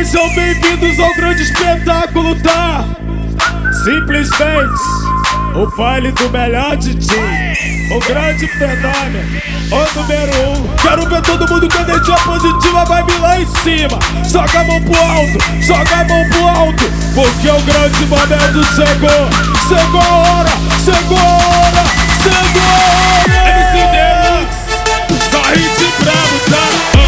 Sejam bem-vindos ao grande espetáculo, tá? Simplesmente o baile do melhor DJ, o grande fenômeno, o número 1. Quero ver todo mundo com energia positiva, vibe lá em cima. Joga a mão pro alto, joga a mão pro alto, porque o grande momento chegou. Chegou a hora, chegou a hora, chegou a hora. MC Deluxe, só hit bravo, tá?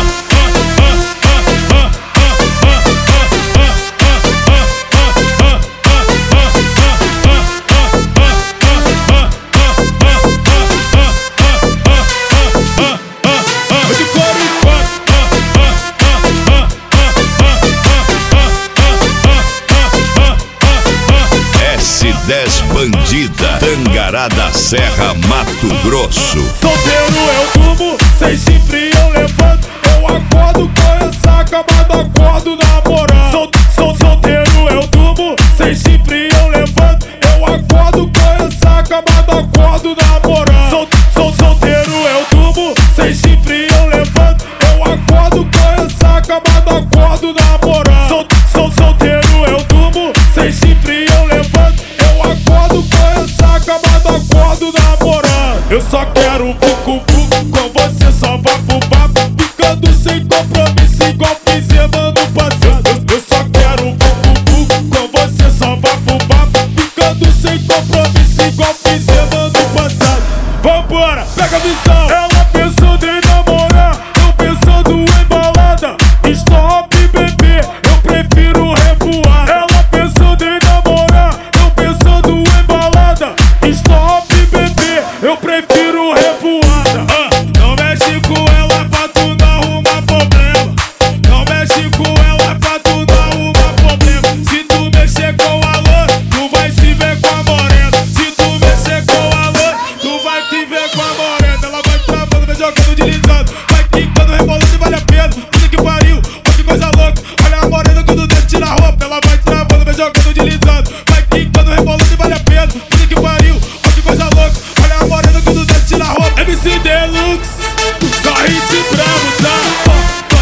S10 Bandida, Tangará da Serra, Mato Grosso. Solteiro eu durmo, sem chifre eu levanto. Eu acordo com ressaca, mas não acordo namorando. Solteiro eu durmo, sem chifre eu levanto. Eu acordo com ressaca, mas não acordo namorando. Solteiro eu durmo, sem chifre eu levanto. Eu acordo com ressaca, mas não acordo namorando. Solteiro eu durmo, sem chifre eu levanto. Eu acordo com ressaca, mas não acordo namorando. Eu só quero vucu-vucu com você, só vapo-vapo, ficando sem compromisso igual fizemos no passado. Eu só quero vucu-vucu com você, só vapo-vapo, ficando sem compromisso igual fizemos no passado. Vambora, pega a visão. Ela pensando em namorar, eu pensando em balada. Stop, bebê, eu prefiro revoar. Ela pensando em namorar, eu pensando em balada. Stop, bebê, eu prefiro revoada. Não mexe com ela pra tu não arrumar problema. Não mexe com ela pra tu não arrumar problema. Se tu mexer com a lã, tu vai se ver com a morena. Se tu mexer com a lã, tu vai te ver com a morena. Ela vai travando, vai jogando, deslizando, vai quicando, rebolando e vale a pena. Puta que pariu, olha que coisa louca. Olha a morena quando dentro tira a roupa. Ela vai travando, vai jogando, deslizando, vai quicando, rebolando e vale a pena. Puta que pariu, olha que coisa louca. Olha a morena quando dentro tira a roupa. MC Deluxe, só hit bravo, tá?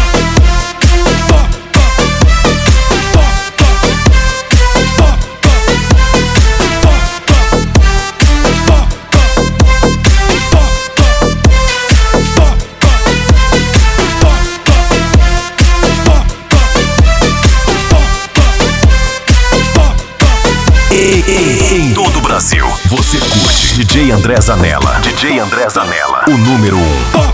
Em todo o Brasil, você curte DJ André Zanella. DJ André Zanella, o número 1.